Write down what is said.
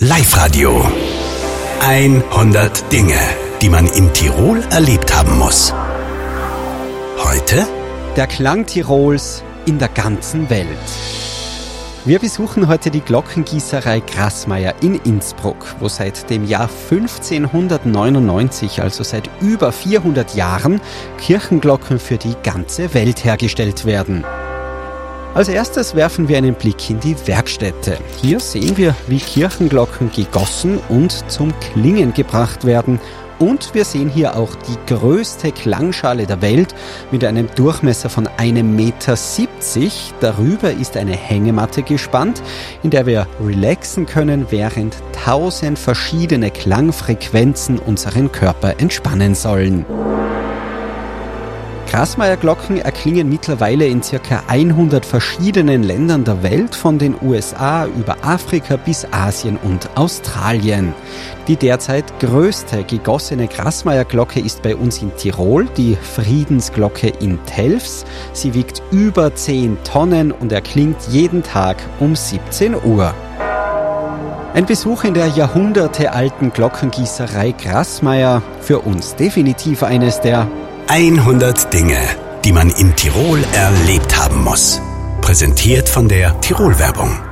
Live-Radio. 100 Dinge, die man in Tirol erlebt haben muss. Heute? Der Klang Tirols in der ganzen Welt. Wir besuchen heute die Glockengießerei Grassmayr in Innsbruck, wo seit dem Jahr 1599, also seit über 400 Jahren, Kirchenglocken für die ganze Welt hergestellt werden. Als erstes werfen wir einen Blick in die Werkstätte. Hier sehen wir, wie Kirchenglocken gegossen und zum Klingen gebracht werden. Und wir sehen hier auch die größte Klangschale der Welt mit einem Durchmesser von 1,70 Meter. Darüber ist eine Hängematte gespannt, in der wir relaxen können, während 1000 verschiedene Klangfrequenzen unseren Körper entspannen sollen. Grassmayr-Glocken erklingen mittlerweile in ca. 100 verschiedenen Ländern der Welt, von den USA über Afrika bis Asien und Australien. Die derzeit größte gegossene Grassmayr-Glocke ist bei uns in Tirol, die Friedensglocke in Telfs. Sie wiegt über 10 Tonnen und erklingt jeden Tag um 17 Uhr. Ein Besuch in der jahrhundertealten Glockengießerei Grassmayr, für uns definitiv eines der 100 Dinge, die man in Tirol erlebt haben muss. Präsentiert von der Tirol-Werbung.